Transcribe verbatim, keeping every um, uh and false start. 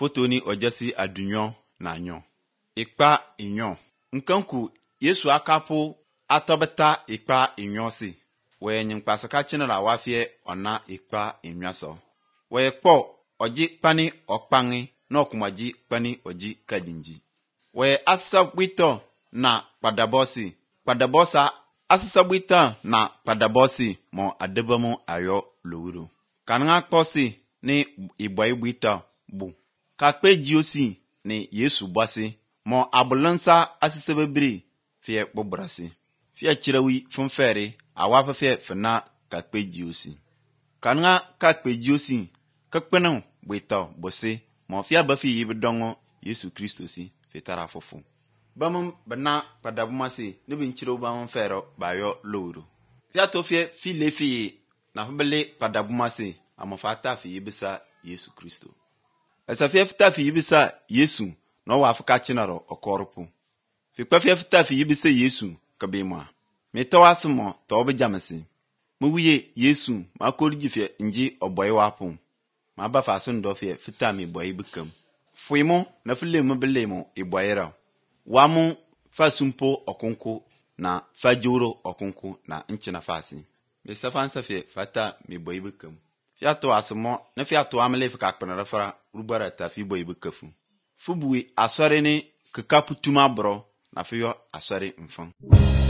foto ni ojasi adunyo na nyo. Ikpa inyo. Nkanku Yesu akapu atobeta ikpa inyo si. We nyinkpasaka chinala wafie ona ikpa inyaso. We kpo oji pani okpangi n'okumaji pani oji kadinji. We asabwito na padabosi. Padabosa asisabwito na padabosi mo adebamu ayo lowuru. Kananga kposi ni igbo igbito bu. Kakpe jiosi ni Yesu basi mo abulansa asisabebiri fie bobrasi. Fie chirawi funferi awafa fie fena kakpe jiosi. Kananga kakpe jiosi kakpenu bwito bosi mo fie bafi yibidongo Yesu Kristo si fitara fufu. Bamum bana padabumasi nibi nchiro bamum fero bayo lowuru. Fie to fie file fie na fubele padabumasi amofata fi yibisa Yesu Kristo. Esa fie fita fi yibisa Yesu no wa afuka chinaro okorupu. Fi kwa fie fita fi yibisa Yesu kabimwa. Me tawasimo to obejamasi. Muwiye Yesu ma koriji fie nji oboy wapu. Ma ba faso ndo fie fita mi boy bikam. Fuimo na fulemu belemu iboyera. Wamu fasumpo okunku na fajuro okunku na nchina fasi. Me safansa fie fata mi boy bikam. Fiato asmo na fiato amele fika kpana fara rubara ta fi boy bikafu. Fubuwi asore ni kakapu tuma bro na fiyo asore mfan.